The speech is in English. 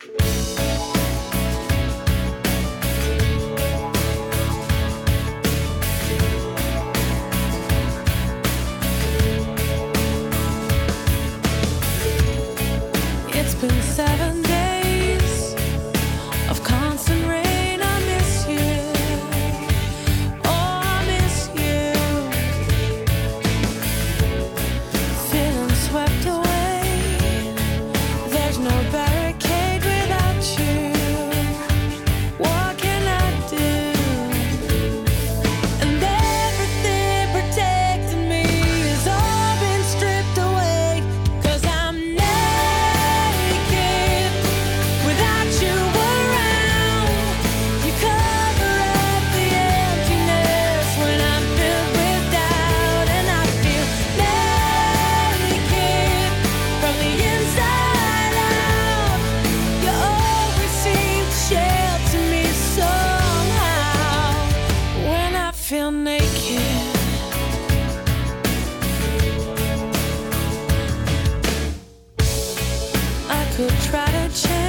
It's been 7 days of constant rain. I miss you. Oh, I miss you. Feeling swept away. There's no barricade without you. What can I do? And everything protecting me has all been stripped away. 'Cause I'm naked without you around. You cover up the emptiness when I'm filled with doubt. And I feel naked from the inside out. You always seem to shelter me somehow when I feel naked. I could try to change